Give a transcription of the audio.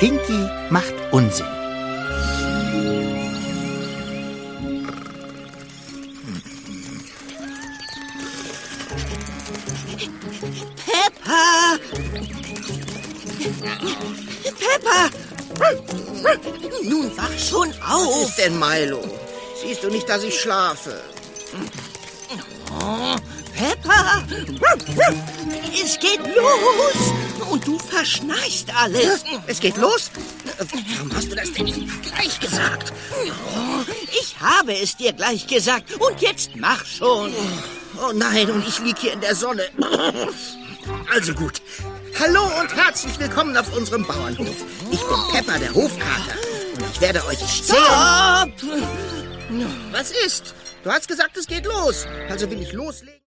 Pinky macht Unsinn. Peppa! Peppa! Nun wach schon auf! Was ist denn, Milo? Siehst du nicht, dass ich schlafe? Oh, Peppa! Es geht los! Und du verschnarchst alles. Es geht los? Warum hast du das denn nicht gleich gesagt? Oh, ich habe es dir gleich gesagt. Und jetzt mach schon. Oh nein, und ich lieg hier in der Sonne. Also gut. Hallo und herzlich willkommen auf unserem Bauernhof. Ich bin Peppa, der Hofkater. Und ich werde euch erzählen... Stopp! Was ist? Du hast gesagt, es geht los. Also will ich loslegen.